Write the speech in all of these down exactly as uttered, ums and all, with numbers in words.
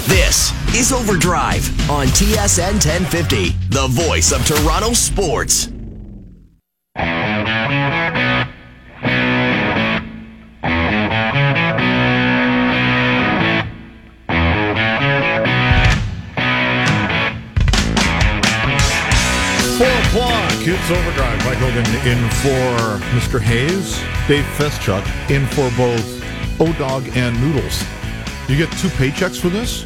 This is Overdrive on T S N ten fifty, the voice of Toronto sports. Four o'clock, it's Overdrive. Mike Hogan in for Mister Hayes. Dave Feschuk in for both O-Dog and Noodles. You get two paychecks for this?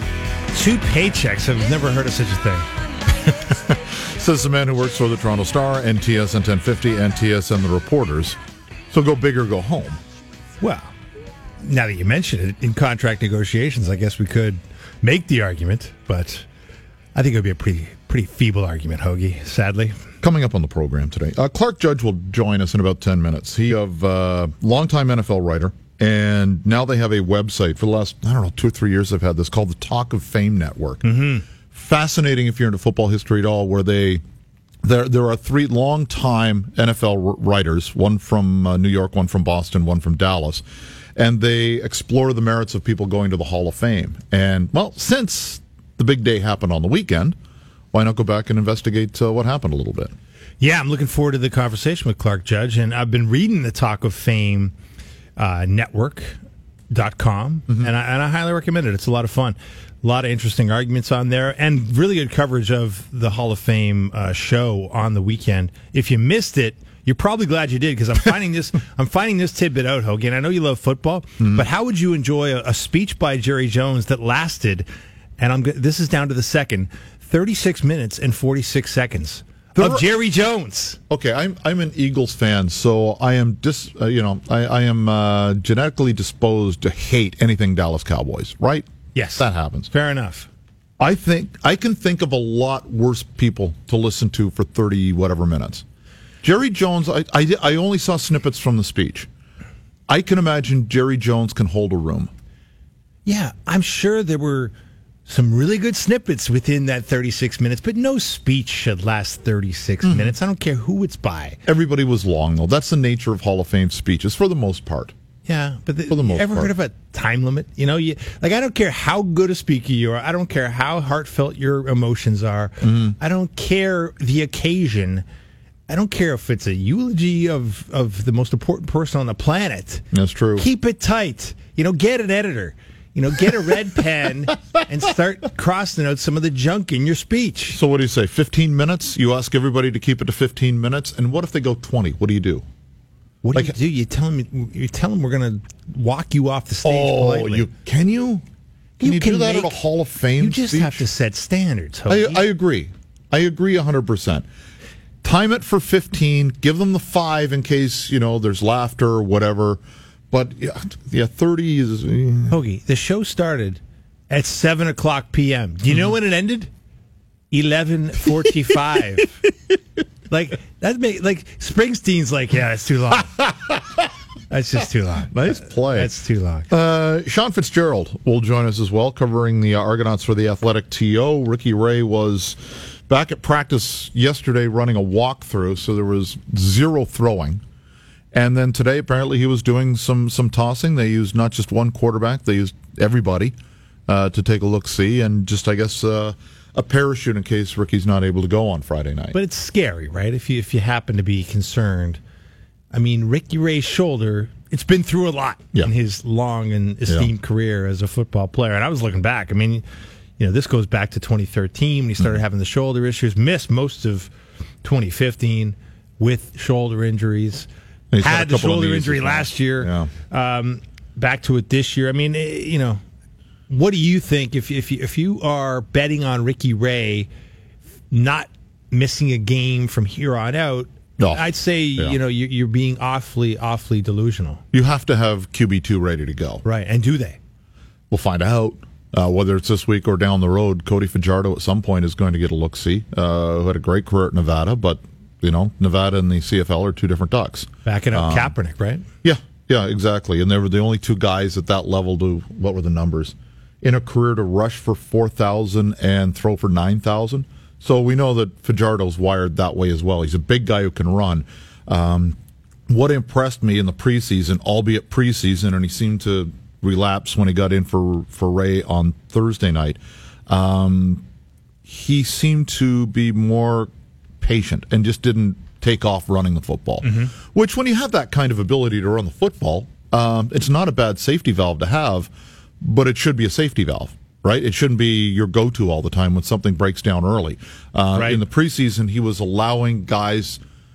Two paychecks? I've never heard of such a thing. Says the man who works for the Toronto Star and T S N ten fifty and T S N The Reporters. So go big or go home. Well, now that you mention it, in contract negotiations, I guess we could make the argument, but I think it would be a pretty pretty feeble argument, Hoagie, sadly. Coming up on the program today, uh, Clark Judge will join us in about ten minutes. He is a uh, longtime N F L writer, and now they have a website for the last, I don't know, two or three years they've had this called the Talk of Fame Network. Mm-hmm. Fascinating if you're into football history at all, where they there there are three longtime N F L writers, one from uh, New York, one from Boston, one from Dallas, and they explore the merits of people going to the Hall of Fame. And, well, since the big day happened on the weekend, why not go back and investigate uh, what happened a little bit? Yeah, I'm looking forward to the conversation with Clark Judge, and I've been reading the Talk of Fame uh, network dot com, mm-hmm. and, I, and I highly recommend it. It's a lot of fun. A lot of interesting arguments on there, and really good coverage of the Hall of Fame uh, show on the weekend. If you missed it, you're probably glad you did, because I'm finding this I'm finding this tidbit out, Hogan. I know you love football, mm-hmm. but how would you enjoy a, a speech by Jerry Jones that lasted, and I'm this is down to the second, thirty-six minutes and forty-six seconds of Jerry Jones. Okay, I'm I'm an Eagles fan, so I am dis uh, you know I, I am uh, genetically disposed to hate anything Dallas Cowboys, right? Yes, that happens. Fair enough. I think I can think of a lot worse people to listen to for thirty whatever minutes. Jerry Jones, I, I I only saw snippets from the speech. I can imagine Jerry Jones can hold a room. Yeah, I'm sure there were some really good snippets within that thirty-six minutes, but no speech should last thirty-six mm-hmm. minutes. I don't care who it's by. Everybody was long, though. That's the nature of Hall of Fame speeches, for the most part. Yeah, but the, for the most you ever part. heard of a time limit? You know, you, like I don't care how good a speaker you are. I don't care how heartfelt your emotions are. Mm-hmm. I don't care the occasion. I don't care if it's a eulogy of, of the most important person on the planet. That's true. Keep it tight. You know, get an editor. You know, get a red pen and start crossing out some of the junk in your speech. So what do you say, fifteen minutes? You ask everybody to keep it to fifteen minutes, and what if they go twenty? What do you do? What like, do you do? You tell them, you tell them we're going to walk you off the stage oh, politely. You, can you? Can you, you can do that make, at a Hall of Fame You just speech? have to set standards, I, I agree. I agree one hundred percent. Time it for fifteen. Give them the five in case, you know, there's laughter or whatever. But, yeah, yeah thirty is... Hoagie, the show started at seven o'clock p.m. Do you know when it ended? eleven forty-five. Like, that make, like, Springsteen's like, yeah, it's too long. That's just too long. Nice play. That's too long. Uh, Sean Fitzgerald will join us as well, covering the Argonauts for the Athletic T O. Ricky Ray was back at practice yesterday running a walkthrough, so there was zero throwing. And then today, apparently, he was doing some some tossing. They used not just one quarterback; they used everybody uh, to take a look-see, and just, I guess, uh, a parachute in case Ricky's not able to go on Friday night. But it's scary, right? If you if you happen to be concerned, I mean, Ricky Ray's shoulder, it's been through a lot yeah. in his long and esteemed yeah. career as a football player. And I was looking back. I mean, you know, this goes back to twenty thirteen when he started mm-hmm. having the shoulder issues. Missed most of twenty fifteen with shoulder injuries. Had, had the shoulder injury last year. Yeah. Um, back to it this year. I mean, you know, what do you think if if you, if you are betting on Ricky Ray not missing a game from here on out? No. I'd say yeah. you know you're, you're being awfully awfully delusional. You have to have Q B two ready to go, right? And do they? We'll find out. Uh, whether it's this week or down the road, Cody Fajardo at some point is going to get a look-see. Uh, who had a great career at Nevada, but you know, Nevada and the C F L are two different ducks. Backing up um, Kaepernick, right? Yeah, yeah, exactly. And they were the only two guys at that level to, what were the numbers? In a career to rush for four thousand and throw for nine thousand. So we know that Fajardo's wired that way as well. He's a big guy who can run. Um, what impressed me in the preseason, albeit preseason, and he seemed to relapse when he got in for, for Ray on Thursday night. Um, he seemed to be more patient and just didn't take off running the football. Mm-hmm. Which, when you have that kind of ability to run the football, um, it's not a bad safety valve to have, but it should be a safety valve, right? It shouldn't be your go-to all the time when something breaks down early. Uh, right. In the preseason, he was allowing guys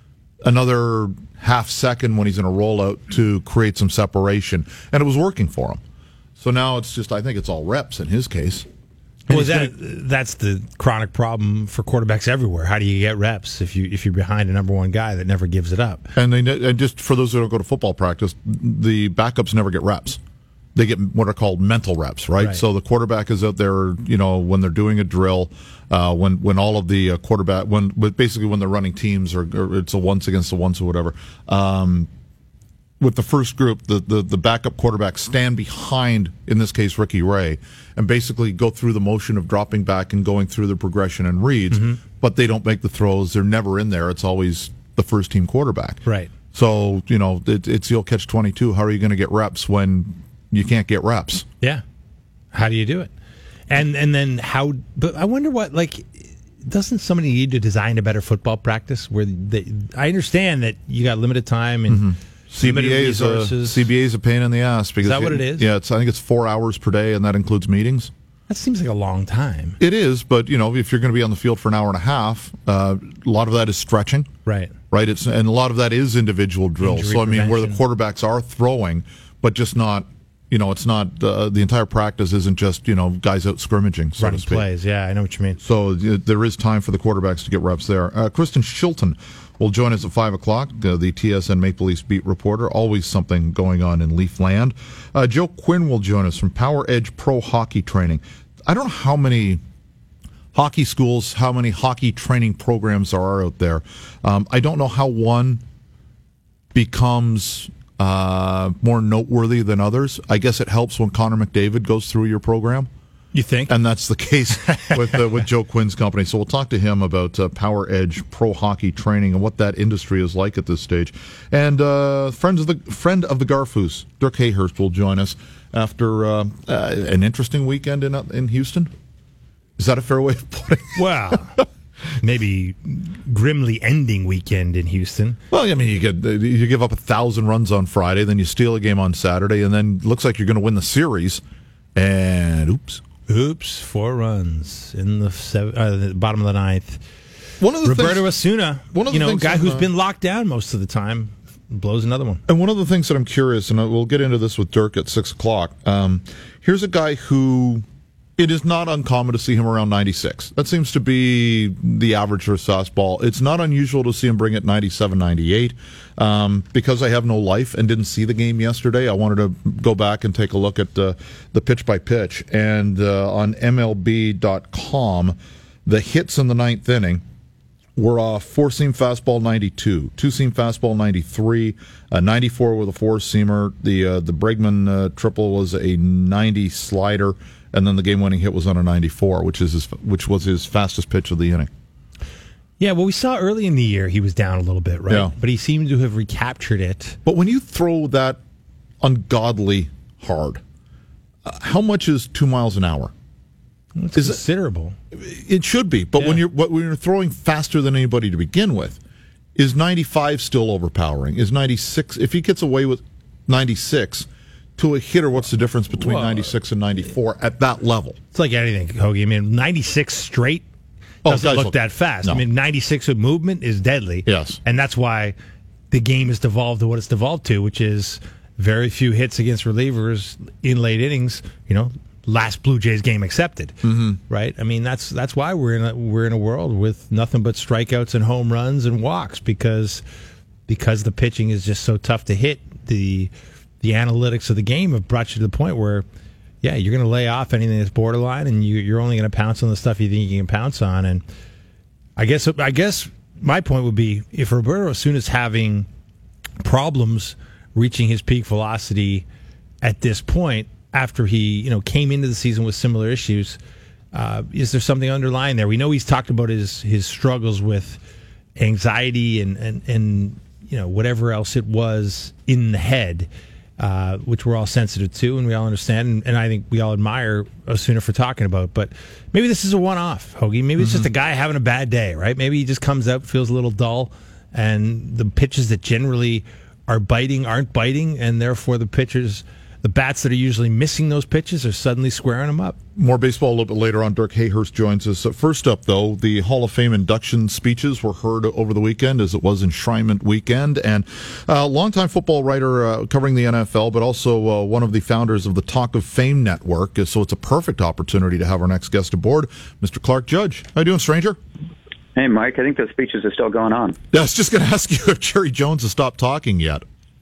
another half second when he's in a rollout to create some separation, and it was working for him. So now it's just, I think it's all reps in his case. Well, that, that's the chronic problem for quarterbacks everywhere. How do you get reps if you if you're behind a number one guy that never gives it up? And they and just for those who don't go to football practice, the backups never get reps. They get what are called mental reps, right? Right. So the quarterback is out there, you know, when they're doing a drill, uh, when when all of the uh, quarterback, when basically when they're running teams or, or it's a once against the once or whatever. Um, with the first group, the, the, the backup quarterbacks stand behind, in this case, Ricky Ray, and basically go through the motion of dropping back and going through the progression and reads, mm-hmm. but they don't make the throws. They're never in there. It's always the first team quarterback. Right. So, you know, it, it's the old catch twenty-two. How are you going to get reps when you can't get reps? Yeah. How do you do it? And and then how, but I wonder what, like, doesn't somebody need to design a better football practice where they, I understand that you got limited time and mm-hmm. C B A is a, C B A is a pain in the ass. Because is that you, what it is? Yeah, it's, I think it's four hours per day, and that includes meetings. That seems like a long time. It is, but you know, if you're going to be on the field for an hour and a half, uh, a lot of that is stretching. Right. Right. It's and a lot of that is individual drills. Injury so I mean, prevention. where the quarterbacks are throwing, but just not. You know, it's not uh, the entire practice isn't just you know guys out scrimmaging, so running to speak. plays. Yeah, I know what you mean. So uh, there is time for the quarterbacks to get reps there. Uh, Kristen Shilton will join us at five o'clock, uh, the T S N Maple Leafs beat reporter. Always something going on in Leafland. Uh, Joe Quinn will join us from Power Edge Pro Hockey Training. I don't know how many hockey schools, how many hockey training programs there are out there. Um, I don't know how one becomes uh, more noteworthy than others. I guess it helps when Connor McDavid goes through your program. You think? And that's the case with uh, with Joe Quinn's company. So we'll talk to him about uh, Power Edge Pro Hockey Training and what that industry is like at this stage. And uh, friends of the friend of the Garfoos, Dirk Hayhurst, will join us after uh, uh, an interesting weekend in in Houston. Is that a fair way of putting it? Well, maybe grimly ending weekend in Houston. Well, I mean, you get you give up a thousand runs on Friday, then you steal a game on Saturday, and then looks like you're going to win the series. And oops. Oops, four runs in the, seven, uh, the bottom of the ninth. One of the Roberto things, Osuna, one of the you know, things guy who's uh, been locked down most of the time, blows another one. And one of the things that I'm curious, and we'll get into this with Dirk at six o'clock. Um, here's a guy who it is not uncommon to see him around ninety-six. That seems to be the average for fastball. It's not unusual to see him bring it ninety-seven, ninety-eight. Um, because I have no life and didn't see the game yesterday, I wanted to go back and take a look at uh, the pitch by pitch. And uh, on M L B dot com, the hits in the ninth inning were a four-seam fastball ninety-two, two-seam fastball ninety-three, a ninety-four with a four-seamer. The uh, the Bregman uh, triple was a ninety slider, and then the game-winning hit was on a ninety-four, which is his, which was his fastest pitch of the inning. Yeah, well, we saw early in the year he was down a little bit, right? Yeah. But he seemed to have recaptured it. But when you throw that ungodly hard, uh, how much is two miles an hour? It's is considerable. It, it should be, but Yeah. when you're when you're throwing faster than anybody to begin with, is ninety-five still overpowering? Is ninety-six? If he gets away with ninety-six to a hitter, what's the difference between Well, ninety-six and ninety-four at that level? It's like anything, Hoagie. I mean, ninety-six straight Oh, doesn't guys look look- that fast. no. I mean, ninety-six with movement is deadly. Yes. And that's why the game has devolved to what it's devolved to, which is very few hits against relievers in late innings, you know, last Blue Jays game accepted. Mm-hmm. Right? I mean, that's that's why we're in a, we're in a world with nothing but strikeouts and home runs and walks because because the pitching is just so tough to hit. The the analytics of the game have brought you to the point where yeah, you're going to lay off anything that's borderline, and you, you're only going to pounce on the stuff you think you can pounce on. And I guess I guess my point would be if Roberto Osuna's having problems reaching his peak velocity at this point after he you know came into the season with similar issues, uh, is there something underlying there? We know he's talked about his his struggles with anxiety and and and you know whatever else it was in the head. uh, which we're all sensitive to and we all understand, and, and I think we all admire Osuna for talking about. But maybe this is a one-off, Hoagie. Maybe it's mm-hmm. just a guy having a bad day, right? Maybe he just comes out, feels a little dull, and the pitches that generally are biting aren't biting, and therefore the pitchers, the bats that are usually missing those pitches are suddenly squaring them up. More baseball a little bit later on. Dirk Hayhurst joins us. First up, though, the Hall of Fame induction speeches were heard over the weekend, as it was enshrinement weekend. And a uh, longtime football writer uh, covering the N F L, but also uh, one of the founders of the Talk of Fame Network. So it's a perfect opportunity to have our next guest aboard, Mister Clark Judge. How you doing, stranger? Hey, Mike. I think those speeches are still going on. I was just going to ask you if Jerry Jones has stopped talking yet.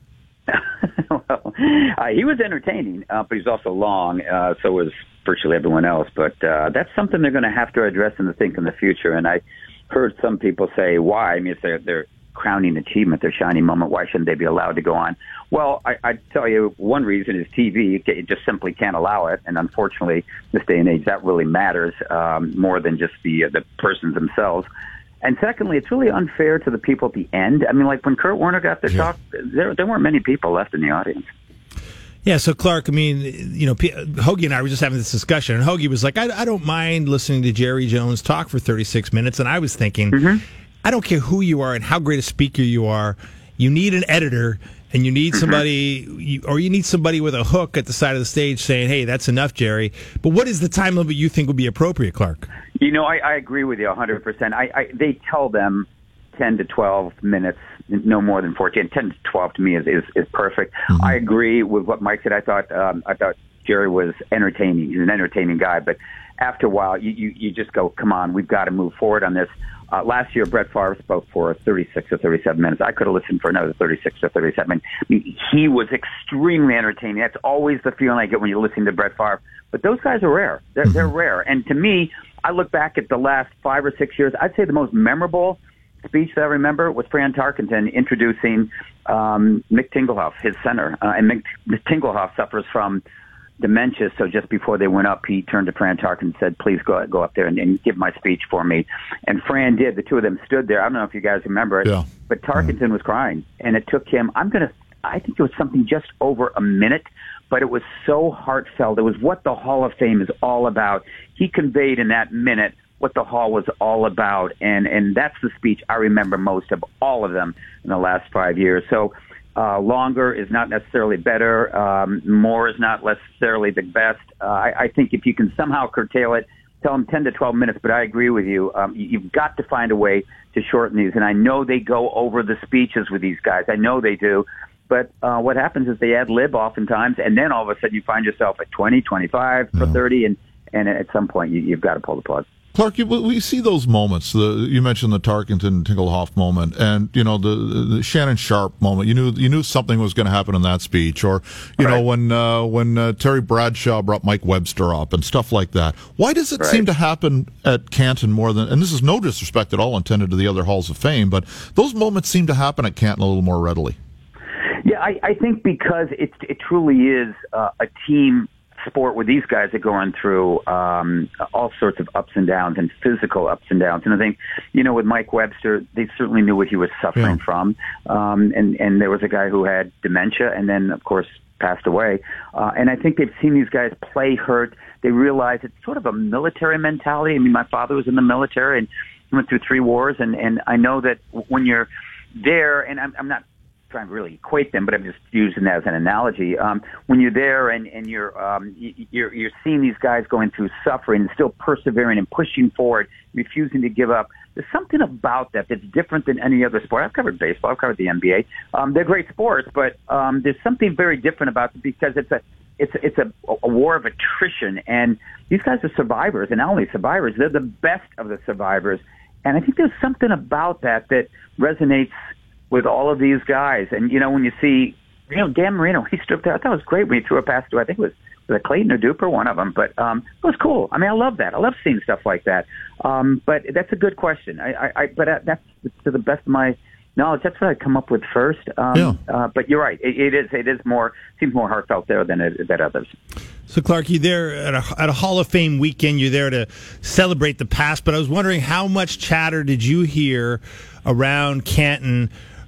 Well, uh, he was entertaining, uh, but he's also long. Uh, so was virtually everyone else. But uh, that's something they're going to have to address and to think in the future. And I heard some people say, why? I mean, it's their, their crowning achievement, their shining moment. Why shouldn't they be allowed to go on? Well, I, I tell you, one reason is T V. It just simply can't allow it. And unfortunately, this day and age, that really matters um, more than just the uh, the persons themselves. And secondly, it's really unfair to the people at the end. I mean, like when Kurt Warner got the yeah. talk, there there weren't many people left in the audience. Yeah, so Clark, I mean, you know, Hoagie and I were just having this discussion, and Hoagie was like, I, I don't mind listening to Jerry Jones talk for thirty-six minutes. And I was thinking, mm-hmm. I don't care who you are and how great a speaker you are, you need an editor. And you need somebody, you, or you need somebody with a hook at the side of the stage saying, hey, that's enough, Jerry. But what is the time limit you think would be appropriate, Clark? You know, I, I agree with you one hundred percent. I, I, they tell them ten to twelve minutes, no more than fourteen. ten to twelve to me is, is, is perfect. Mm-hmm. I agree with what Mike said. I thought um, I thought Jerry was entertaining. He's an entertaining guy. But after a while, you, you, you just go, come on, we've got to move forward on this. Uh, last year, Brett Favre spoke for thirty-six or thirty-seven minutes. I could have listened for another thirty-six or thirty-seven. I mean, he was extremely entertaining. That's always the feeling I get when you're listening to Brett Favre. But those guys are rare. They're, they're rare. And to me, I look back at the last five or six years, I'd say the most memorable speech that I remember was Fran Tarkenton introducing um, Mick Tingelhoff, his center. Uh, and Mick Tingelhoff suffers from dementia, so just before they went up, he turned to Fran Tarkenton and said, please go go up there and, and give my speech for me. And Fran did. The two of them stood there. I don't know if you guys remember it, yeah. but Tarkenton mm-hmm. was crying. And it took him, I'm going to, I think it was something just over a minute, but it was so heartfelt. It was what the Hall of Fame is all about. He conveyed in that minute what the Hall was all about, and, and that's the speech I remember most of all of them in the last five years. So Uh, longer is not necessarily better. Um, more is not necessarily the best. Uh, I, I think if you can somehow curtail it, tell them ten to twelve minutes, but I agree with you. Um, you you've got to find a way to shorten these. And I know they go over the speeches with these guys. I know they do. But uh, what happens is they ad lib oftentimes, and then all of a sudden you find yourself at twenty, twenty-five, yeah. for thirty, and, and at some point you, you've got to pull the plug. Clark, you, we see those moments. The, you mentioned the Tarkenton Tingelhoff moment, and you know the, the Shannon Sharp moment. You knew you knew something was going to happen in that speech, or you right. know when uh, when uh, Terry Bradshaw brought Mike Webster up and stuff like that. Why does it right. seem to happen at Canton more than? And this is no disrespect at all intended to the other halls of fame, but those moments seem to happen at Canton a little more readily. Yeah, I, I think because it it truly is uh, a team sport where these guys are going through um, all sorts of ups and downs and physical ups and downs. And I think, you know, with Mike Webster, they certainly knew what he was suffering yeah. from. Um, and, and there was a guy who had dementia and then, of course, passed away. Uh, and I think they've seen these guys play hurt. They realize it's sort of a military mentality. I mean, my father was in the military and he went through three wars. And, and I know that when you're there, and I'm, I'm not trying to really equate them, but I'm just using that as an analogy. Um, when you're there and, and you're, um, you're you're seeing these guys going through suffering and still persevering and pushing forward, refusing to give up, there's something about that that's different than any other sport. I've covered baseball, I've covered the N B A. Um, they're great sports, but um, there's something very different about it because it's a it's a, it's a, a war of attrition, and these guys are survivors, and not only survivors, they're the best of the survivors. And I think there's something about that that resonates with all of these guys. And, you know, when you see, you know, Dan Marino, he stood there. I thought it was great when he threw a pass to, I think it was, was it Clayton or Duper, one of them. But um, it was cool. I mean, I love that. I love seeing stuff like that. Um, but that's a good question. I, I, I But that's, to the best of my knowledge, that's what I'd come up with first. Um, yeah. uh, but you're right. It, it is It is more, seems more heartfelt there than, it, than others. So, Clark, you're there at a, at a Hall of Fame weekend. You're there to celebrate the past. But I was wondering, how much chatter did you hear around Canton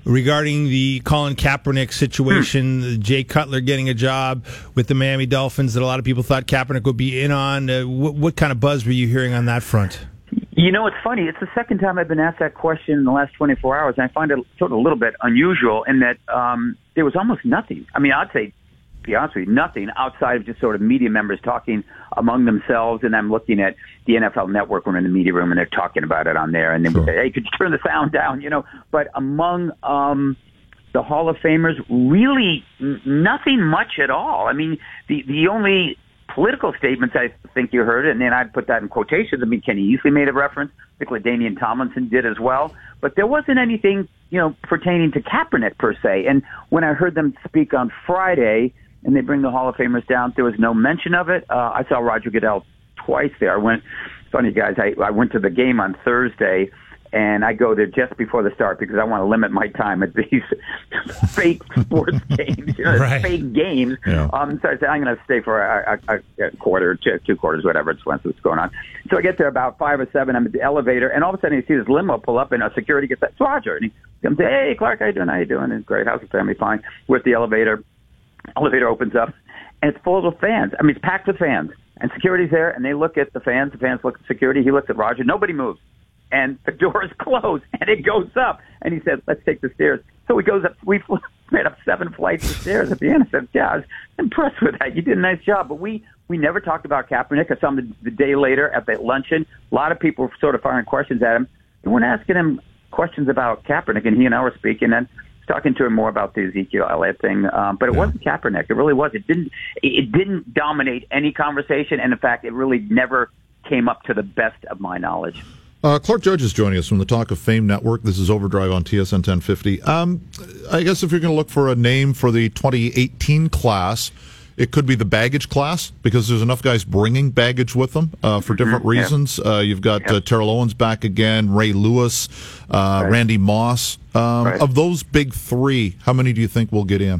regarding the Colin Kaepernick situation, hmm. Jay Cutler getting a job with the Miami Dolphins that a lot of people thought Kaepernick would be in on. Uh, what, what kind of buzz were you hearing on that front? You know, it's funny. It's the second time I've been asked that question in the last twenty-four hours, and I find it sort of a little bit unusual in that um, there was almost nothing. I mean, I'd say, to be honest with you, nothing outside of just sort of media members talking among themselves, and I'm looking at the N F L Network when we're in the media room, and they're talking about it on there, and then sure. we say, hey, could you turn the sound down, you know? But among um, the Hall of Famers, really n- nothing much at all. I mean, the, the only political statements I think you heard, and then I'd put that in quotations. I mean, Kenny Easley made a reference, particularly Damian Tomlinson did as well, but there wasn't anything, you know, pertaining to Kaepernick per se. And when I heard them speak on Friday, and they bring the Hall of Famers down, there was no mention of it. Uh, I saw Roger Goodell twice there. I went, funny guys, I, I went to the game on Thursday, and I go there just before the start because I want to limit my time at these fake sports games, you know, right. fake games. Yeah. Um, so I said, I'm going to stay for a, a, a quarter, two, two quarters, whatever it's what's going on. So I get there about five or seven. I'm at the elevator, and all of a sudden you see this limo pull up, and a security gets that. It's Roger. And he comes, hey, Clark, how you doing? How you doing? It's great. How's the family? Fine. We're at the elevator. Elevator opens up, and it's full of fans. I mean, it's packed with fans. And security's there, and they look at the fans. The fans look at security. He looks at Roger. Nobody moves. And the door is closed, and it goes up. And he said, let's take the stairs. So he goes up. We made up seven flights of stairs at the end. I said, yeah, I was impressed with that. You did a nice job. But we, we never talked about Kaepernick. I saw him the, the day later at the luncheon. A lot of people were sort of firing questions at him. They weren't asking him questions about Kaepernick, and he and I were speaking, and talking to him more about the Ezekiel Elliott thing. Um, but it yeah. wasn't Kaepernick. It really was. It didn't, it didn't dominate any conversation. And in fact, it really never came up to the best of my knowledge. Uh, Clark Judge is joining us from the Talk of Fame Network. This is Overdrive on T S N ten fifty. Um, I guess if you're going to look for a name for the twenty eighteen class, it could be the baggage class because there's enough guys bringing baggage with them uh, for different mm-hmm. reasons. Yeah. Uh, you've got yep. uh, Terrell Owens back again, Ray Lewis, uh, right. Randy Moss. Um, right. Of those big three, how many do you think will get in?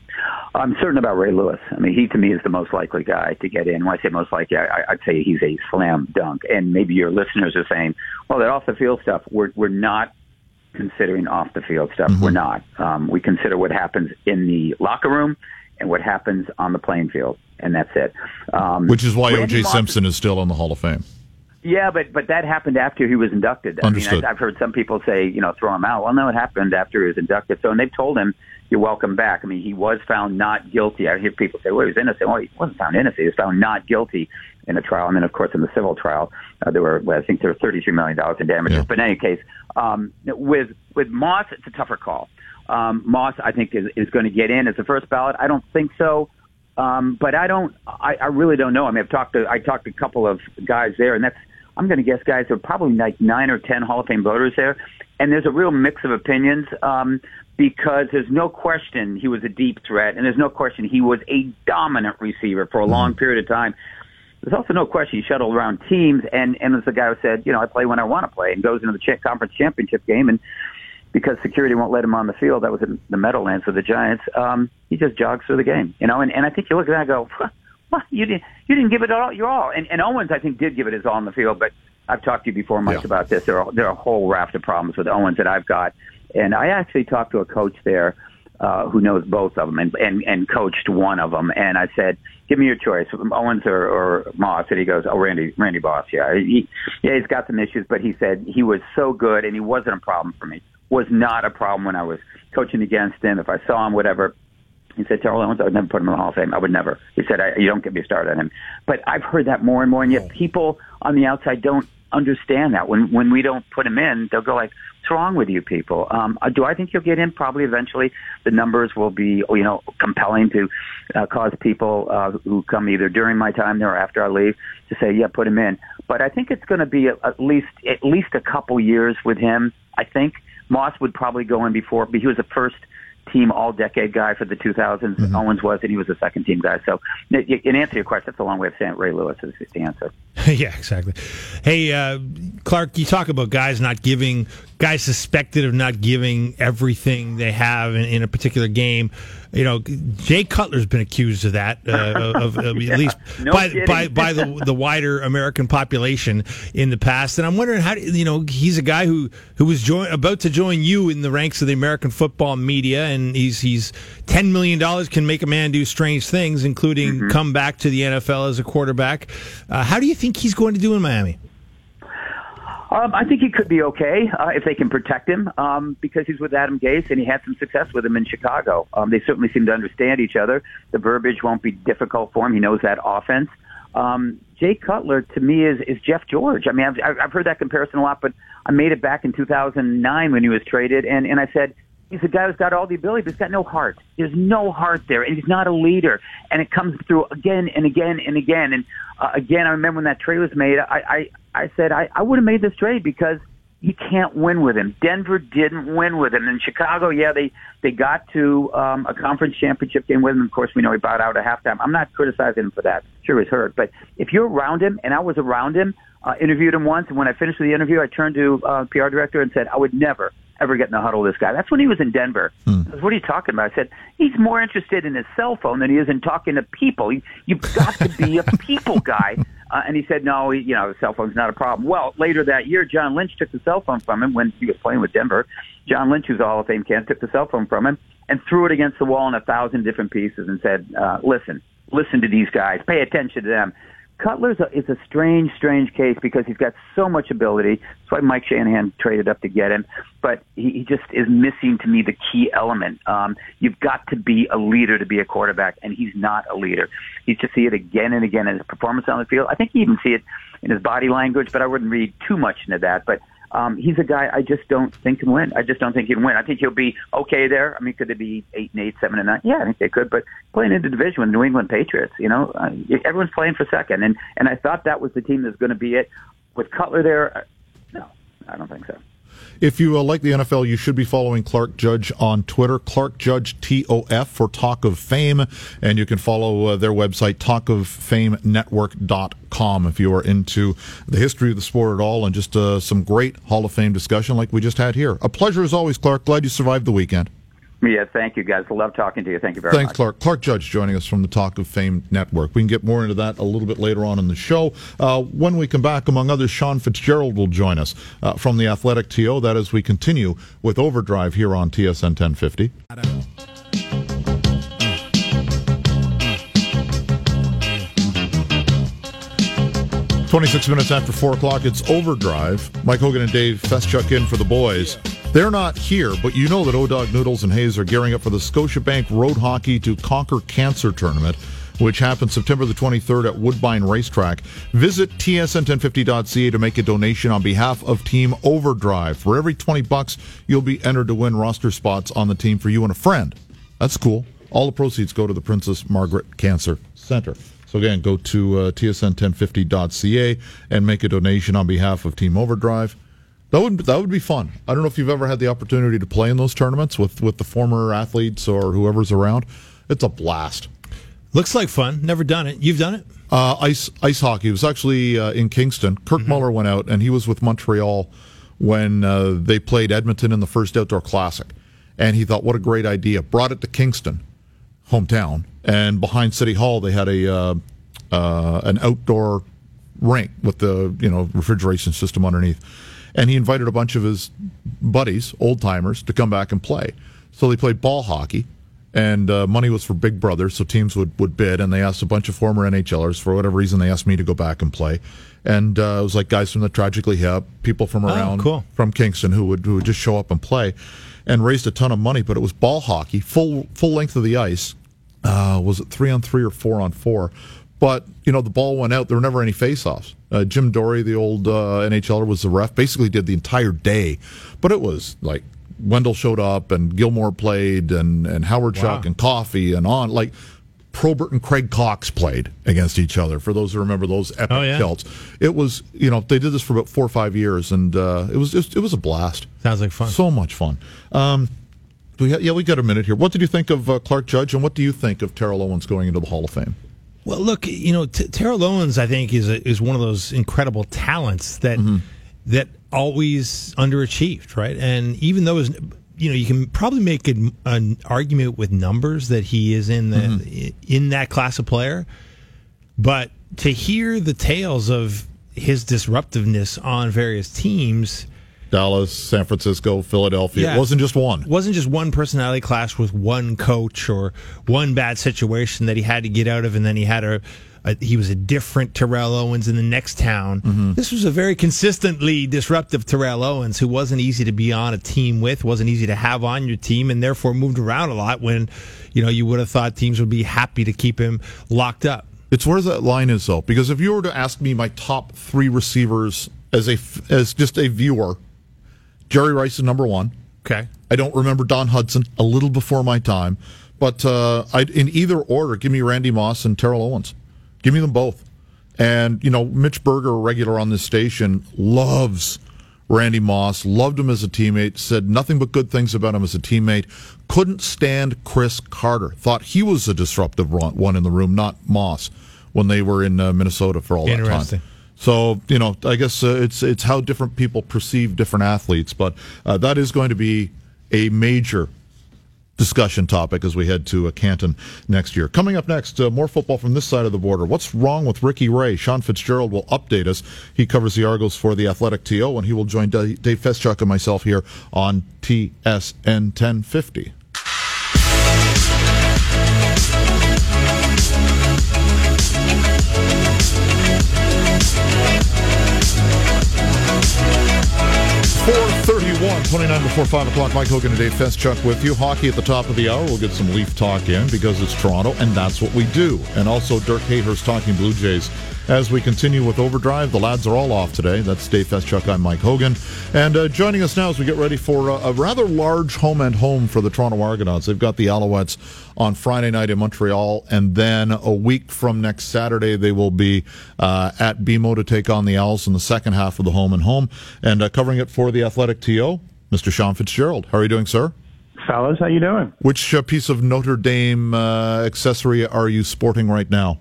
I'm certain about Ray Lewis. I mean, he to me is the most likely guy to get in. When I say most likely, I, I'd say he's a slam dunk. And maybe your listeners are saying, well, that off the field stuff, we're we're not considering off the field stuff. Mm-hmm. We're not. Um, we consider what happens in the locker room and what happens on the playing field, and that's it. Um, Which is why O J Simpson is still in the Hall of Fame. Yeah, but but that happened after he was inducted. Understood. I mean, I, I've heard some people say, you know, throw him out. Well, no, it happened after he was inducted. So, and they've told him, you're welcome back. I mean, he was found not guilty. I hear people say, well, he was innocent. Well, he wasn't found innocent. He was found not guilty in a trial. And then, of course, in the civil trial, uh, there were, well, I think there were thirty-three million dollars in damages. Yeah. But in any case, um, with with Moss, it's a tougher call. Um, Moss, I think, is, is going to get in as the first ballot. I don't think so. Um, but I don't, I, I really don't know. I mean, I've talked to, I talked to a couple of guys there, and that's, I'm going to guess, guys, there are probably like nine or ten Hall of Fame voters there. And there's a real mix of opinions um, because there's no question he was a deep threat, and there's no question he was a dominant receiver for a long period of time. There's also no question he shuttled around teams, and, and as the guy who said, you know, I play when I want to play, and goes into the ch- conference championship game, and because security won't let him on the field, that was in the Meadowlands with the Giants, um, he just jogs through the game. You know, and, and I think you look at that and go, what? You didn't, you didn't give it all, your all. And, and Owens, I think, did give it his all on the field, but I've talked to you before, Mike, yeah. about this. There are, there are a whole raft of problems with Owens that I've got. And I actually talked to a coach there uh, who knows both of them and, and, and coached one of them. And I said, give me your choice, Owens or, or Moss. And he goes, oh, Randy, Randy Moss. Yeah, he, yeah, he's got some issues, but he said he was so good and he wasn't a problem for me. Was not a problem when I was coaching against him. If I saw him, whatever. He said, Terrell Owens, I would never put him in the Hall of Fame. I would never. He said, I, you don't get me started on him. But I've heard that more and more, and yet people on the outside don't understand that. When when we don't put him in, they'll go like, what's wrong with you people? Um, do I think he'll get in? Probably eventually. The numbers will be, you know, compelling to uh, cause people uh, who come either during my time there or after I leave to say, yeah, put him in. But I think it's going to be at least at least a couple years with him, I think. Moss would probably go in before, but he was the first team all-decade guy for the two thousands. Mm-hmm. Owens was, and he was a second-team guy. So, in answer to your question, that's a long way of saying Ray Lewis is the answer. Yeah, exactly. Hey, uh, Clark, you talk about guys not giving, guys suspected of not giving everything they have in, in a particular game. You know, Jay Cutler's been accused of that, uh, of, of yeah, at least no by kidding. by by the the wider American population in the past. And I'm wondering how, you know, he's a guy who who was join, about to join you in the ranks of the American football media, and he's he's ten million dollars can make a man do strange things, including mm-hmm. come back to the N F L as a quarterback. Uh, how do you think he's going to do in Miami? Um, I think he could be okay uh, if they can protect him um, because he's with Adam Gase and he had some success with him in Chicago. Um, they certainly seem to understand each other. The verbiage won't be difficult for him. He knows that offense. Um, Jay Cutler, to me, is, is Jeff George. I mean, I've, I've heard that comparison a lot, but I made it back in two thousand nine when he was traded, and, and I said, he's a guy who's got all the ability, but he's got no heart. There's no heart there, and he's not a leader. And it comes through again and again and again. And uh, again, I remember when that trade was made, I, I, I said I, I would have made this trade because you can't win with him. Denver didn't win with him. In Chicago, yeah, they, they got to um, a conference championship game with him. Of course, we know he bowed out at halftime. I'm not criticizing him for that. Sure, he's hurt. But if you're around him, and I was around him, uh, interviewed him once, and when I finished the interview, I turned to uh, P R director and said, I would never ever get in the huddle with this guy. That's when he was in Denver. Hmm. I said, what are you talking about? I said, he's more interested in his cell phone than he is in talking to people. You, you've got to be a people guy. Uh, and he said, no, he, you know, cell phone's not a problem. Well, later that year, John Lynch took the cell phone from him when he was playing with Denver. John Lynch, who's a Hall of Fame candidate, took the cell phone from him and threw it against the wall in a thousand different pieces and said, uh, listen, listen to these guys. Pay attention to them. Cutler's a, is a strange, strange case because he's got so much ability. That's why Mike Shanahan traded up to get him. But he, he just is missing, to me, the key element. Um, you've got to be a leader to be a quarterback, and he's not a leader. You just see it again and again in his performance on the field. I think you even see it in his body language, but I wouldn't read too much into that. But um, he's a guy I just don't think can win. I just don't think he can win. I think he'll be okay there. I mean, could they be eight and eight, seven and nine? Yeah, I think they could. But playing in the division with New England Patriots, you know, uh, everyone's playing for second, and and I thought that was the team that's going to be it. With Cutler there, uh, no, I don't think so. If you uh, like the N F L, you should be following Clark Judge on Twitter, Clark Judge T O F for Talk of Fame, and you can follow uh, their website, talk of fame network dot com, if you are into the history of the sport at all, and just uh, some great Hall of Fame discussion like we just had here. A pleasure as always, Clark. Glad you survived the weekend. Yeah, thank you, guys. I love talking to you. Thank you very Thanks, much. Thanks, Clark. Clark Judge joining us from the Talk of Fame Network. We can get more into that a little bit later on in the show. Uh, when we come back, among others, Sean Fitzgerald will join us uh, from the Athletic T O. That as we continue with Overdrive here on T S N ten fifty. twenty-six minutes after four o'clock, it's Overdrive. Mike Hogan and Dave Feschuk in for the boys. They're not here, but you know that O-Dog Noodles and Hayes are gearing up for the Scotiabank Road Hockey to Conquer Cancer Tournament, which happens September the twenty-third at Woodbine Racetrack. Visit T S N ten fifty dot C A to make a donation on behalf of Team Overdrive. For every twenty bucks, you'll be entered to win roster spots on the team for you and a friend. That's cool. All the proceeds go to the Princess Margaret Cancer Center. So again, go to uh, T S N ten fifty dot C A and make a donation on behalf of Team Overdrive. That would that would be fun. I don't know if you've ever had the opportunity to play in those tournaments with, with the former athletes or whoever's around. It's a blast. Looks like fun. Never done it. You've done it? Uh, ice ice hockey. It was actually uh, in Kingston. Kirk mm-hmm. Muller went out, and he was with Montreal when uh, they played Edmonton in the first Outdoor Classic. And he thought, what a great idea. Brought it to Kingston, hometown, and behind City Hall they had a uh, uh, an outdoor rink with the you know refrigeration system underneath. And he invited a bunch of his buddies, old-timers, to come back and play. So they played ball hockey, and uh, money was for Big Brother, so teams would, would bid, and they asked a bunch of former NHLers. For whatever reason, they asked me to go back and play. And uh, it was like guys from the Tragically Hip, people from around, oh, cool. from Kingston, who would, who would just show up and play, and raised a ton of money. But it was ball hockey, full full length of the ice. Uh, was it three on three or four on four? But, you know, the ball went out. There were never any face-offs. Uh, Jim Dory, the old uh, NHLer, was the ref. Basically did the entire day. But it was like Wendell showed up and Gilmore played and, and Howard wow. Chuck and Coffey and on. Like Probert and Craig Cox played against each other, for those who remember those epic oh, yeah. tilts. It was, you know, they did this for about four or five years, and uh, it was just, it was a blast. Sounds like fun. So much fun. Um, we ha- yeah, we got a minute here. What did you think of uh, Clark Judge, and what do you think of Terrell Owens going into the Hall of Fame? Well, look, you know, T- Terrell Owens, I think, is a, is one of those incredible talents that mm-hmm. that always underachieved, right? And even though his you know, you can probably make an, an argument with numbers that he is in the mm-hmm. in that class of player. But to hear the tales of his disruptiveness on various teams, Dallas, San Francisco, Philadelphia, yeah, it wasn't just one. It wasn't just one personality clash with one coach or one bad situation that he had to get out of, and then he had a, a he was a different Terrell Owens in the next town. Mm-hmm. This was a very consistently disruptive Terrell Owens who wasn't easy to be on a team with, wasn't easy to have on your team, and therefore moved around a lot when, you know, you would have thought teams would be happy to keep him locked up. It's where that line is, though, because if you were to ask me my top three receivers as a as just a viewer, Jerry Rice is number one. Okay. I don't remember Don Hudson, a little before my time, but uh, I'd, in either order, give me Randy Moss and Terrell Owens. Give me them both. And, you know, Mitch Berger, a regular on this station, loves Randy Moss, loved him as a teammate, said nothing but good things about him as a teammate, couldn't stand Chris Carter, thought he was a disruptive one in the room, not Moss, when they were in uh, Minnesota for all that time. So, you know, I guess uh, it's it's how different people perceive different athletes, but uh, that is going to be a major discussion topic as we head to uh, Canton next year. Coming up next, uh, more football from this side of the border. What's wrong with Ricky Ray? Sean Fitzgerald will update us. He covers the Argos for the Athletic T O, and he will join D- Dave Feschuk and myself here on T S N ten fifty. four thirty-one, twenty-nine before five o'clock. Mike Hogan and Dave Feschuk with you. Hockey at the top of the hour. We'll get some Leaf talk in because it's Toronto, and that's what we do. And also Dirk Hayhurst talking Blue Jays. As we continue with Overdrive, the lads are all off today. That's Dave Feschuk. I'm Mike Hogan. And uh, joining us now as we get ready for a, a rather large home and home for the Toronto Argonauts. They've got the Alouettes on Friday night in Montreal, and then a week from next Saturday they will be uh, at B M O to take on the Owls in the second half of the home and home. And uh, covering it for the Athletic T O, Mister Sean Fitzgerald. How are you doing, sir? Fellas, how you doing? Which uh, piece of Notre Dame uh, accessory are you sporting right now?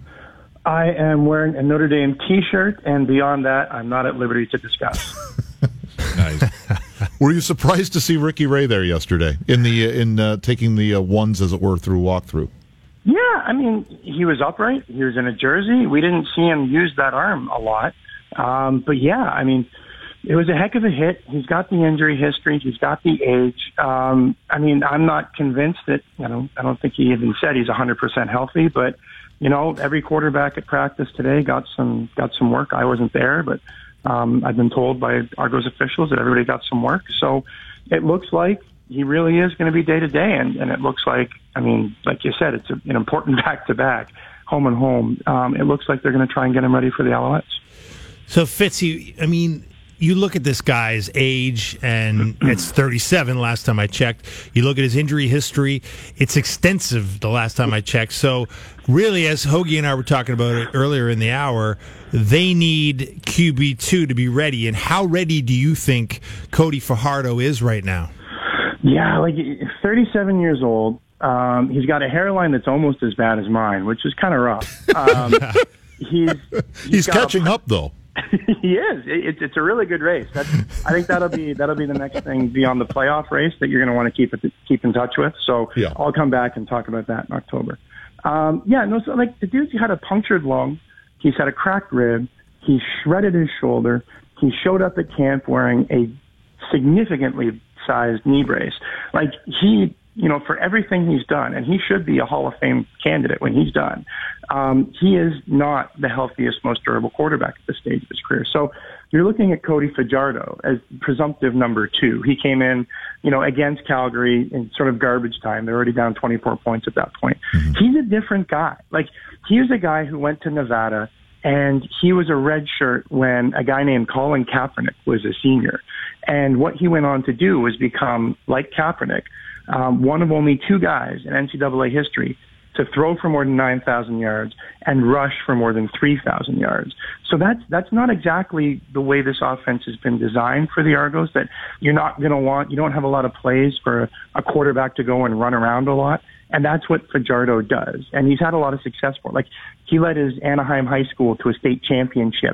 I am wearing a Notre Dame T-shirt, and beyond that, I'm not at liberty to discuss. Nice. Were you surprised to see Ricky Ray there yesterday in the in uh, taking the uh, ones, as it were, through walkthrough? Yeah, I mean, he was upright. He was in a jersey. We didn't see him use that arm a lot. Um, but, yeah, I mean, it was a heck of a hit. He's got the injury history. He's got the age. Um, I mean, I'm not convinced that, you know, I don't think he even said he's one hundred percent healthy, but you know, every quarterback at practice today got some got some work. I wasn't there, but um, I've been told by Argos officials that everybody got some work. So it looks like he really is going to be day to day, and and it looks like, I mean, like you said, it's a, an important back to back, home and home. Um, it looks like they're going to try and get him ready for the Alouettes. So Fitzy, I mean, you look at this guy's age, and it's thirty-seven last time I checked. You look at his injury history, it's extensive the last time I checked. So really, as Hoagie and I were talking about it earlier in the hour, they need Q B two to be ready. And how ready do you think Cody Fajardo is right now? Yeah, like thirty-seven years old. Um, he's got a hairline that's almost as bad as mine, which is kind of rough. Um, he's he's, he's catching a, up, though. He is. It's it's a really good race. That's, I think that'll be that'll be the next thing beyond the playoff race that you're going to want to keep it, keep in touch with. So yeah. I'll come back and talk about that in October. Um, yeah, no. So like the dude's had a punctured lung. He's had a cracked rib. He shredded his shoulder. He showed up at camp wearing a significantly sized knee brace. Like he, you know, for everything he's done, and he should be a Hall of Fame candidate when he's done. Um, he is not the healthiest, most durable quarterback at this stage of his career. So you're looking at Cody Fajardo as presumptive number two. He came in, you know, against Calgary in sort of garbage time. They're already down twenty-four points at that point. Mm-hmm. He's a different guy. Like, he was a guy who went to Nevada, and he was a red shirt when a guy named Colin Kaepernick was a senior. And what he went on to do was become, like Kaepernick, um, one of only two guys in N C double A history to throw for more than nine thousand yards and rush for more than three thousand yards. So that's that's not exactly the way this offense has been designed for the Argos, that you're not going to want, you don't have a lot of plays for a, a quarterback to go and run around a lot. And that's what Fajardo does. And he's had a lot of success for it. Like, he led his Anaheim High School to a state championship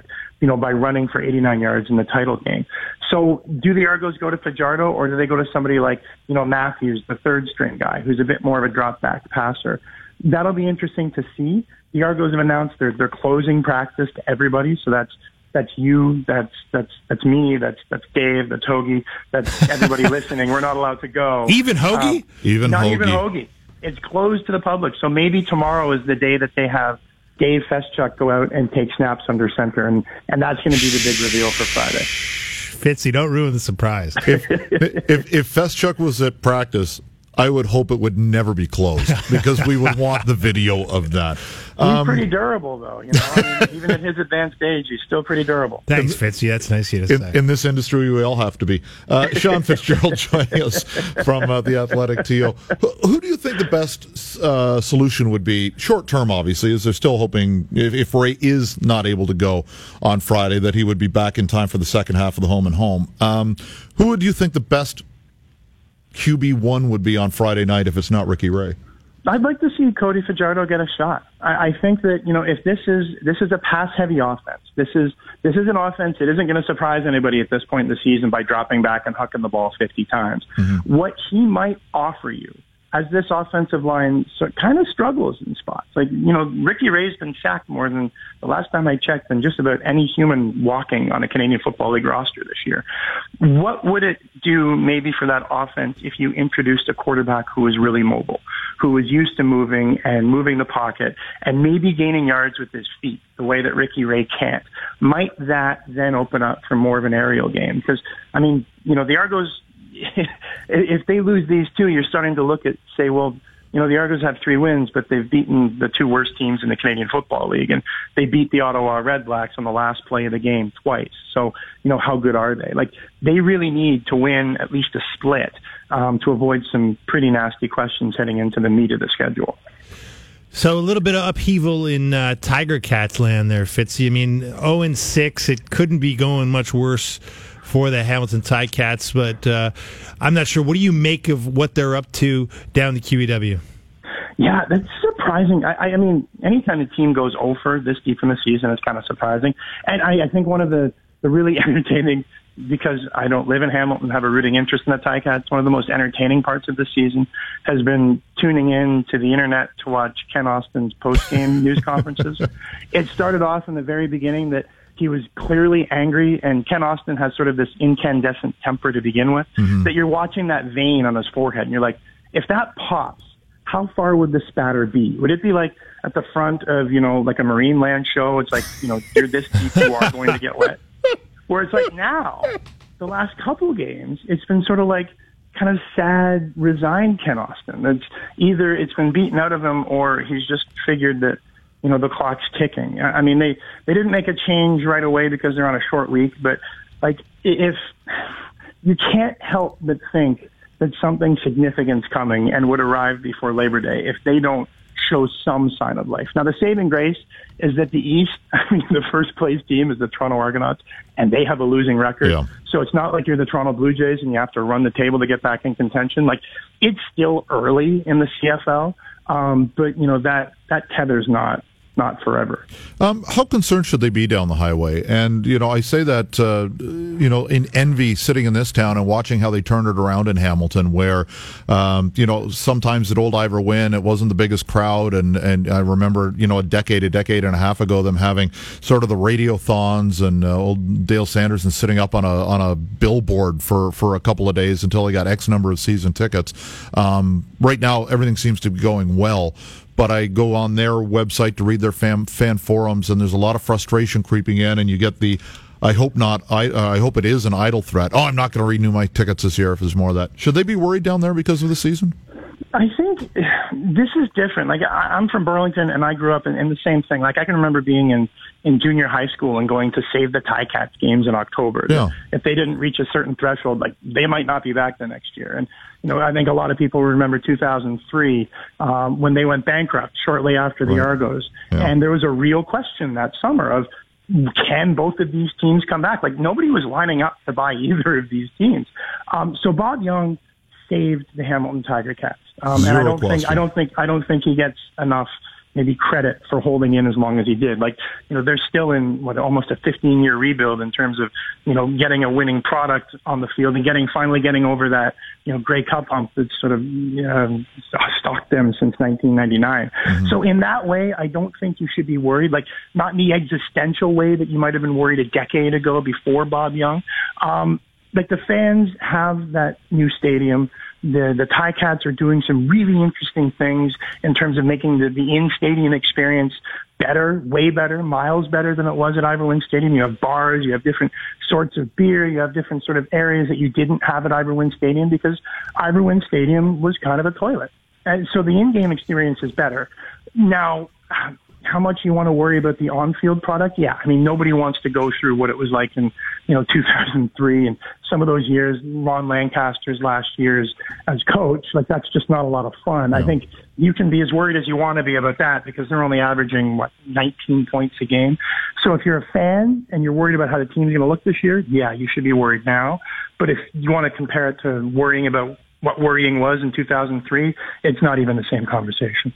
you know, by running for eighty-nine yards in the title game. So do the Argos go to Fajardo, or do they go to somebody like, you know, Matthews, the third string guy, who's a bit more of a drop back passer? That'll be interesting to see. The Argos have announced they're, they're closing practice to everybody. So that's, that's you, that's, that's, that's me, that's, that's Dave, that's Hoagie, that's everybody listening. We're not allowed to go. Even Hoagie? Um, even not Hoagie. even Hoagie. It's closed to the public. So maybe tomorrow is the day that they have Dave Feschuk go out and take snaps under center, and, and that's going to be the big reveal for Friday. Fitzy, don't ruin the surprise. If, if, if Feschuk was at practice, I would hope it would never be closed because we would want the video of that. Um, he's pretty durable, though. You know, I mean, even at his advanced age, he's still pretty durable. Thanks, Fitzy. That's nice of you to in, say. In this industry, we all have to be. Uh, Sean Fitzgerald joining us from uh, the Athletic T O. Who, who do you think the best uh, solution would be, short term, obviously, as they're still hoping, if, if Ray is not able to go on Friday, that he would be back in time for the second half of the home and home. Um, who would you think the best Q B one would be on Friday night if it's not Ricky Ray? I'd like to see Cody Fajardo get a shot. I, I think that, you know, if this is this is a pass-heavy offense, this is this is an offense that isn't going to surprise anybody at this point in the season by dropping back and hucking the ball fifty times. Mm-hmm. What he might offer you, as this offensive line so, kind of struggles in spots. Like, you know, Ricky Ray's been sacked more than, the last time I checked, than just about any human walking on a Canadian Football League roster this year. What would it do maybe for that offense if you introduced a quarterback who was really mobile, who was used to moving and moving the pocket and maybe gaining yards with his feet the way that Ricky Ray can't? Might that then open up for more of an aerial game? Because, I mean, you know, the Argos, if they lose these two, you're starting to look at, say, well, you know, the Argos have three wins, but they've beaten the two worst teams in the Canadian Football League, and they beat the Ottawa Redblacks on the last play of the game twice. So, you know, how good are they? Like, they really need to win at least a split um, to avoid some pretty nasty questions heading into the meat of the schedule. So a little bit of upheaval in uh, Tiger Cats land there, Fitzy. I mean, oh and six, it couldn't be going much worse for the Hamilton Ticats, but uh, I'm not sure. What do you make of what they're up to down the Q E W? Yeah, that's surprising. I, I mean, anytime a team goes over this deep in the season, it's kind of surprising. And I, I think one of the, the really entertaining, because I don't live in Hamilton, have a rooting interest in the Ticats, one of the most entertaining parts of the season has been tuning in to the internet to watch Ken Austin's post-game news conferences. It started off in the very beginning that he was clearly angry, and Ken Austin has sort of this incandescent temper to begin with, mm-hmm. that you're watching that vein on his forehead, and you're like, if that pops, how far would the spatter be? Would it be like at the front of, you know, like a Marine Land show? It's like, you know, you're this deep, you are going to get wet. Where it's like now, the last couple games, it's been sort of like kind of sad, resigned Ken Austin. It's either it's been beaten out of him, or he's just figured that, you know, the clock's ticking. I mean, they, they didn't make a change right away because they're on a short week, but like, if you can't help but think that something significant's coming and would arrive before Labor Day if they don't show some sign of life. Now, the saving grace is that the East, I mean, the first place team is the Toronto Argonauts, and they have a losing record. Yeah. So it's not like you're the Toronto Blue Jays and you have to run the table to get back in contention. Like, it's still early in the C F L, um, but, you know, that, that tether's not not forever. Um, how concerned should they be down the highway? And, you know, I say that, uh, you know, in envy sitting in this town and watching how they turned it around in Hamilton, where, um, you know, sometimes at Old Ivor Wynn, it wasn't the biggest crowd. And, and I remember, you know, a decade, a decade and a half ago, them having sort of the radiothons and uh, old Dale Sanderson sitting up on a on a billboard for, for a couple of days until he got X number of season tickets. Um, right now, everything seems to be going well. But I go on their website to read their fan, fan forums, and there's a lot of frustration creeping in, and you get the, I hope not, I, uh, I hope it is an idle threat. Oh, I'm not going to renew my tickets this year if there's more of that. Should they be worried down there because of the season? I think this is different. Like, I'm from Burlington, and I grew up in, in the same thing. Like, I can remember being in, in junior high school and going to Save the Ticats games in October. Yeah. If they didn't reach a certain threshold, like, they might not be back the next year. And, you know, I think a lot of people remember two thousand three um, when they went bankrupt shortly after the right. Argos. Yeah. And there was a real question that summer of, can both of these teams come back? Like, nobody was lining up to buy either of these teams. Um, so Bob Young saved the Hamilton Tiger Cats. Um, and I don't question. think, I don't think, I don't think he gets enough maybe credit for holding in as long as he did. Like, you know, they're still in what almost a fifteen year rebuild in terms of, you know, getting a winning product on the field and getting finally getting over that, you know, Grey Cup hump that's sort of um, stalked them since nineteen ninety-nine. Mm-hmm. So in that way, I don't think you should be worried, like not in the existential way that you might have been worried a decade ago before Bob Young. Um, like the fans have that new stadium. The the Ticats are doing some really interesting things in terms of making the, the in-stadium experience better, way better, miles better than it was at Ivor Wynne Stadium. You have bars, you have different sorts of beer, you have different sort of areas that you didn't have at Ivor Wynne Stadium because Ivor Wynne Stadium was kind of a toilet. And so the in-game experience is better. Now, how much you want to worry about the on-field product? Yeah, I mean, nobody wants to go through what it was like in, you know, two thousand three and some of those years, Ron Lancaster's last years as coach. Like, that's just not a lot of fun. No. I think you can be as worried as you want to be about that because they're only averaging, what, nineteen points a game. So if you're a fan and you're worried about how the team's going to look this year, yeah, you should be worried now. But if you want to compare it to worrying about what worrying was in two thousand three, it's not even the same conversation.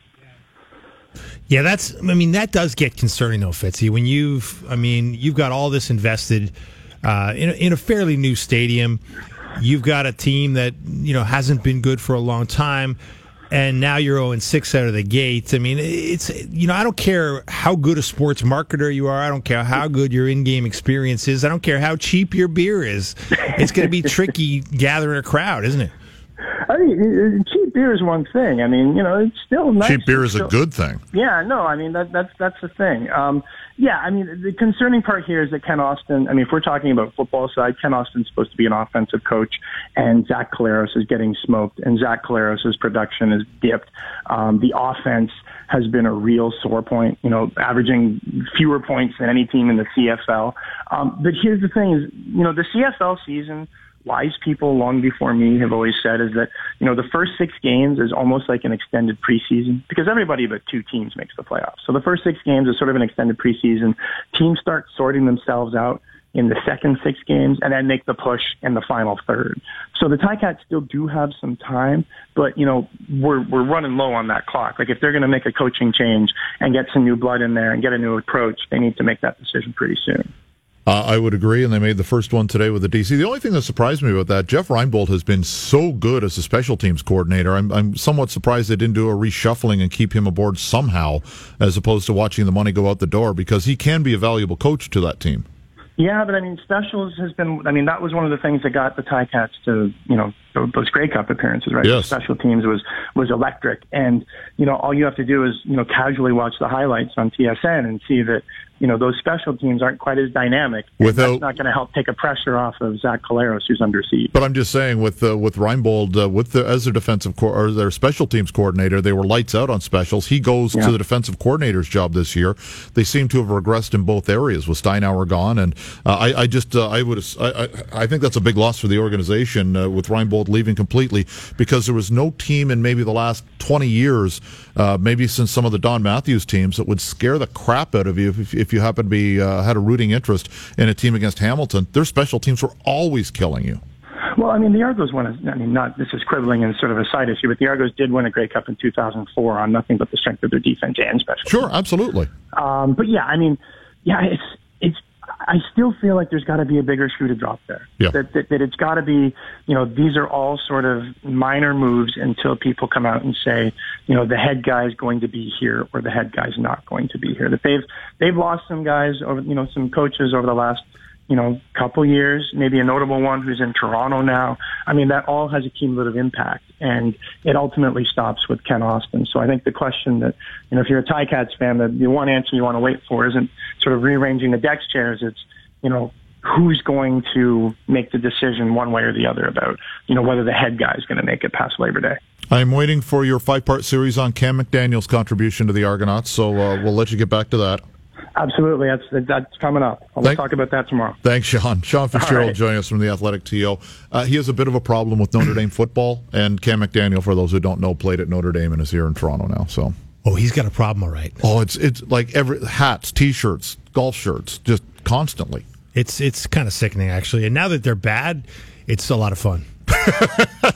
Yeah, that's, I mean, that does get concerning though, Fitzy, when you've, I mean, you've got all this invested uh, in, a, in a fairly new stadium. You've got a team that, you know, hasn't been good for a long time, and now you're oh and six out of the gate. I mean, it's, you know, I don't care how good a sports marketer you are. I don't care how good your in-game experience is. I don't care how cheap your beer is. It's going to be tricky gathering a crowd, isn't it? I mean, cheap beer is one thing. I mean, you know, it's still nice. Cheap beer is still, a good thing. Yeah, no, I mean, that, that's that's the thing. Um, yeah, I mean, the concerning part here is that Ken Austin, I mean, if we're talking about football side, Ken Austin's supposed to be an offensive coach, and Zach Collaros is getting smoked, and Zach Collaros' production is dipped. Um, the offense has been a real sore point, you know, averaging fewer points than any team in the C F L. Um, but here's the thing is, you know, the C F L season, wise people long before me have always said is that, you know, the first six games is almost like an extended preseason because everybody but two teams makes the playoffs. So the first six games is sort of an extended preseason. Teams start sorting themselves out in the second six games and then make the push in the final third. So the Ticats still do have some time, but, you know, we're, we're running low on that clock. Like if they're going to make a coaching change and get some new blood in there and get a new approach, they need to make that decision pretty soon. Uh, I would agree, and they made the first one today with the D C. The only thing that surprised me about that, Jeff Reinbold has been so good as a special teams coordinator. I'm, I'm somewhat surprised they didn't do a reshuffling and keep him aboard somehow, as opposed to watching the money go out the door, because he can be a valuable coach to that team. Yeah, but I mean, specials has been, I mean, that was one of the things that got the Ticats to, you know, those Grey Cup appearances, right? Yes. Special teams was, was electric. And, you know, all you have to do is, you know, casually watch the highlights on T S N and see that, you know, those special teams aren't quite as dynamic. Without, that's not going to help take a pressure off of Zach Collaros, who's under siege. But I'm just saying, with uh, with Reinbold, uh, with the, as their defensive co- or their special teams coordinator, they were lights out on specials. He goes yeah. to the defensive coordinator's job this year. They seem to have regressed in both areas with Steinauer gone, and uh, I, I just uh, I would I, I, I think that's a big loss for the organization uh, with Reinbold leaving completely, because there was no team in maybe the last twenty years, uh, maybe since some of the Don Matthews teams, that would scare the crap out of you if, if you happen to be uh, had a rooting interest in a team against Hamilton. Their special teams were always killing you. Well, I mean, the Argos won, a, I mean, not, this is quibbling and sort of a side issue, but the Argos did win a Grey Cup in two thousand four on nothing but the strength of their defense and special Sure, teams. absolutely. Um, but yeah, I mean, yeah, it's, it's, I still feel like there's got to be a bigger shoe to drop there. Yeah. That, that, that it's got to be, you know, these are all sort of minor moves until people come out and say, you know, the head guy is going to be here or the head guy's not going to be here. That they've they've lost some guys over, you know, some coaches over the last, you know, couple years, maybe a notable one who's in Toronto now. I mean, that all has a cumulative impact, and it ultimately stops with Ken Austin. So I think the question that, you know, if you're a Ticats fan, the, the one answer you want to wait for isn't sort of rearranging the deck chairs. It's, you know, who's going to make the decision one way or the other about, you know, whether the head guy is going to make it past Labor Day. I'm waiting for your five-part series on Cam McDaniel's contribution to the Argonauts, so uh, we'll let you get back to that. Absolutely. That's that's coming up. I'll Thank, talk about that tomorrow. Thanks, Sean. Sean Fitzgerald right. joining us from the Athletic T O. Uh, he has a bit of a problem with Notre Dame football, and Cam McDaniel, for those who don't know, played at Notre Dame and is here in Toronto now. So, oh, he's got a problem, all right. Oh, it's it's like every hats, T-shirts, golf shirts, just constantly. It's it's kind of sickening, actually. And now that they're bad, it's a lot of fun.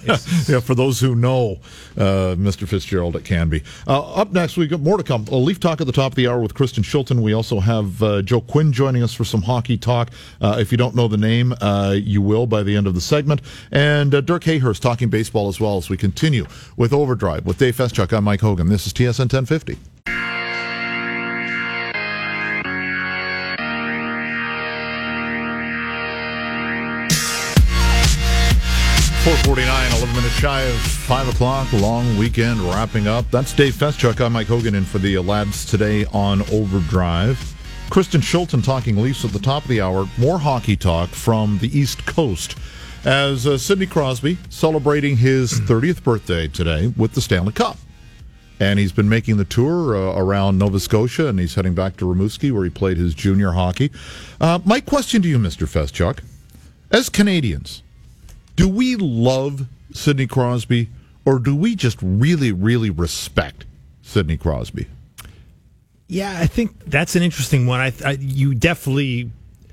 yeah, for those who know uh, Mister Fitzgerald, it can be. Uh, up next, we've got more to come. A Leaf Talk at the top of the hour with Kristen Shilton. We also have uh, Joe Quinn joining us for some hockey talk. Uh, if you don't know the name, uh, you will by the end of the segment. And uh, Dirk Hayhurst talking baseball as well as we continue with Overdrive with Dave Feschuk. I'm Mike Hogan. This is T S N ten fifty. four forty-nine, eleven minutes shy of five o'clock, long weekend wrapping up. That's Dave Feschuk. I'm Mike Hogan in for the lads today on Overdrive. Kristen Shilton talking Leafs at the top of the hour. More hockey talk from the East Coast as uh, Sidney Crosby celebrating his thirtieth birthday today with the Stanley Cup. And he's been making the tour uh, around Nova Scotia, and he's heading back to Rimouski where he played his junior hockey. Uh, my question to you, Mister Feschuk, as Canadians, do we love Sidney Crosby, or do we just really, really respect Sidney Crosby? Yeah, I think that's an interesting one. I, I you definitely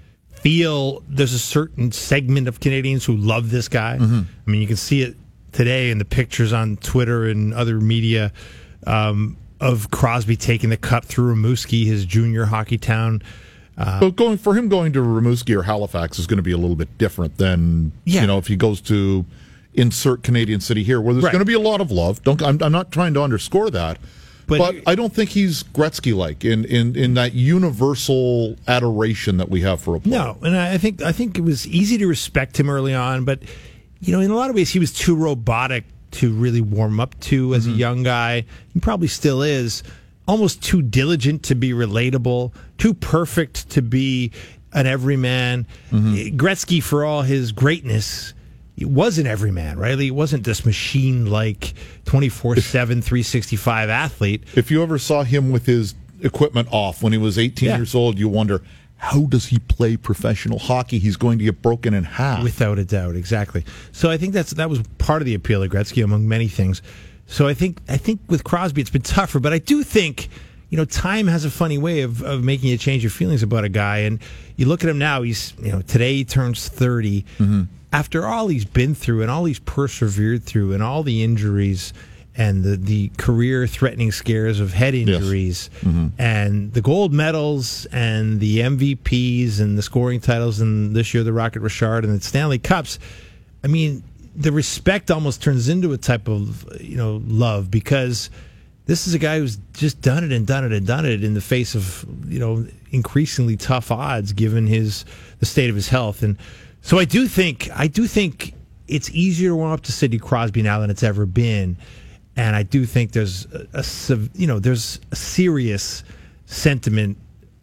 feel there's a certain segment of Canadians who love this guy. Mm-hmm. I mean, you can see it today in the pictures on Twitter and other media um, of Crosby taking the cup through Rimouski, his junior hockey town. Uh, but going for him going to Rimouski or Halifax is going to be a little bit different than yeah. you know if he goes to insert Canadian city here, where there's right. going to be a lot of love. Don't I'm, I'm not trying to underscore that, but, but I don't think he's Gretzky-like in, in, in that universal adoration that we have for a player. No, and I think I think it was easy to respect him early on, but you know in a lot of ways he was too robotic to really warm up to as mm-hmm. a young guy. He probably still is. Almost too diligent to be relatable, too perfect to be an everyman. Mm-hmm. Gretzky, for all his greatness, he was an everyman, right? He wasn't this machine-like twenty-four seven, three sixty-five athlete. If you ever saw him with his equipment off when he was eighteen yeah. years old, you wonder, how does he play professional hockey? He's going to get broken in half. Without a doubt, exactly. So I think that's that was part of the appeal of Gretzky, among many things. So I think I think with Crosby it's been tougher, but I do think, you know, time has a funny way of, of making you change your feelings about a guy. And you look at him now, he's, you know, today he turns thirty. Mm-hmm. After all he's been through and all he's persevered through and all the injuries and the, the career-threatening scares of head injuries yes. mm-hmm. and the gold medals and the M V Ps and the scoring titles and this year the Rocket Richard and the Stanley Cups, I mean, the respect almost turns into a type of, you know, love, because this is a guy who's just done it and done it and done it in the face of, you know, increasingly tough odds given his the state of his health. And so I do think I do think it's easier to warm up to Sidney Crosby now than it's ever been. And I do think there's a, a you know there's a serious sentiment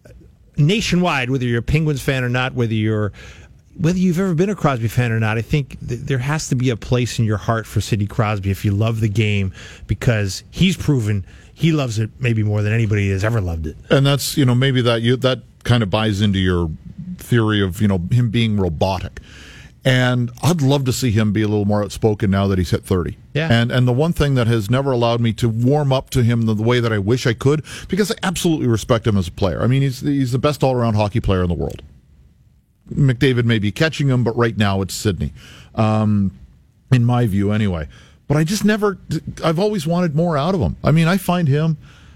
nationwide, whether you're a Penguins fan or not, whether you're Whether you've ever been a Crosby fan or not, I think th- there has to be a place in your heart for Sidney Crosby if you love the game, because he's proven he loves it maybe more than anybody has ever loved it. And that's, you know, maybe that you that kind of buys into your theory of, you know, him being robotic. And I'd love to see him be a little more outspoken now that he's hit thirty. Yeah. And and the one thing that has never allowed me to warm up to him the, the way that I wish I could, because I absolutely respect him as a player. I mean, he's he's the best all-around hockey player in the world. McDavid may be catching him, but right now it's Sidney, um, in my view anyway. But I just never, I've always wanted more out of him. I mean, I find him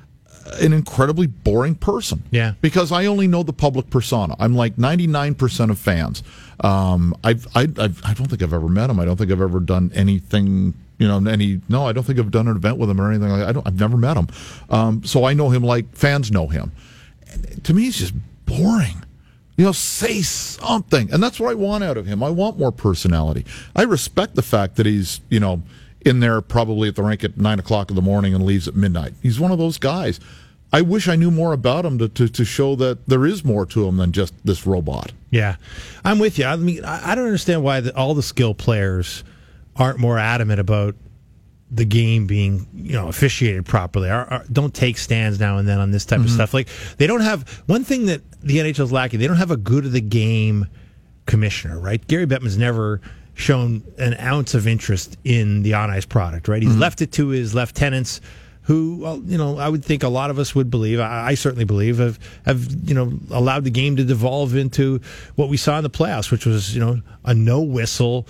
an incredibly boring person. Yeah. Because I only know the public persona. I'm like ninety-nine percent of fans. Um, I've, I, I've, I don't think I've ever met him. I don't think I've ever done anything, you know, any, no, I don't think I've done an event with him or anything like that. I don't, I've never met him. Um, so I know him like fans know him. And to me, he's just boring. You know, say something. And that's what I want out of him. I want more personality. I respect the fact that he's, you know, in there probably at the rink at nine o'clock in the morning and leaves at midnight. He's one of those guys. I wish I knew more about him to, to, to show that there is more to him than just this robot. Yeah, I'm with you. I mean, I don't understand why the, all the skill players aren't more adamant about the game being, you know, officiated properly. Or, or don't take stands now and then on this type mm-hmm. of stuff. Like, they don't have one thing that the N H L's lacking. They don't have a good of the game commissioner, right? Gary Bettman's never shown an ounce of interest in the on-ice product, right? He's mm-hmm. left it to his lieutenants, who, well, you know, I would think a lot of us would believe, I, I certainly believe, have, have, you know, allowed the game to devolve into what we saw in the playoffs, which was, you know, a no-whistle,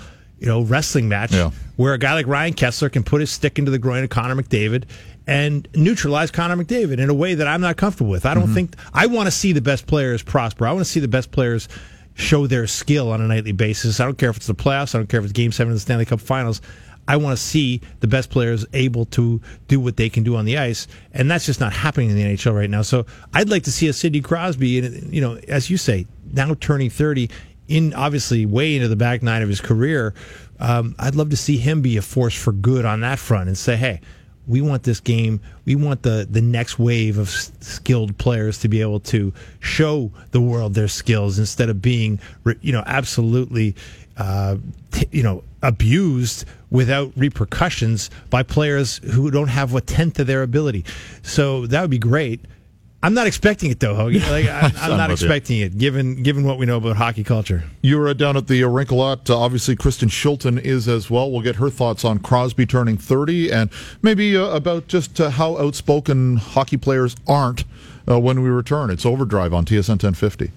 you know, wrestling match yeah. where a guy like Ryan Kessler can put his stick into the groin of Connor McDavid and neutralize Connor McDavid in a way that I'm not comfortable with. I don't mm-hmm. think I want to see the best players prosper. I want to see the best players show their skill on a nightly basis. I don't care if it's the playoffs. I don't care if it's Game Seven of the Stanley Cup Finals. I want to see the best players able to do what they can do on the ice, and that's just not happening in the N H L right now. So I'd like to see a Sidney Crosby, you know, as you say, now turning thirty, in obviously way into the back nine of his career. Um, I'd love to see him be a force for good on that front and say, hey, we want this game, we want the, the next wave of s- skilled players to be able to show the world their skills instead of being, you know, absolutely, uh, t- you know, abused without repercussions by players who don't have a tenth of their ability. So that would be great. I'm not expecting it, though, Hogan. Like, I'm, I'm not expecting it, given given what we know about hockey culture. You were down at the uh, Rink-A-Lot. Uh, obviously, Kristen Shilton is as well. We'll get her thoughts on Crosby turning thirty and maybe uh, about just uh, how outspoken hockey players aren't uh, when we return. It's Overdrive on T S N ten fifty.